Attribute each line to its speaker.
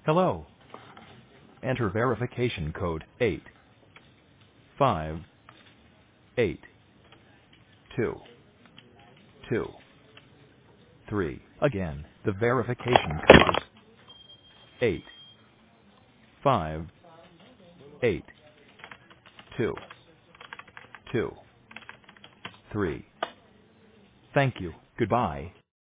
Speaker 1: Hello. Enter verification code 8582223. Again, the verification code is 8582223. Thank you. Goodbye.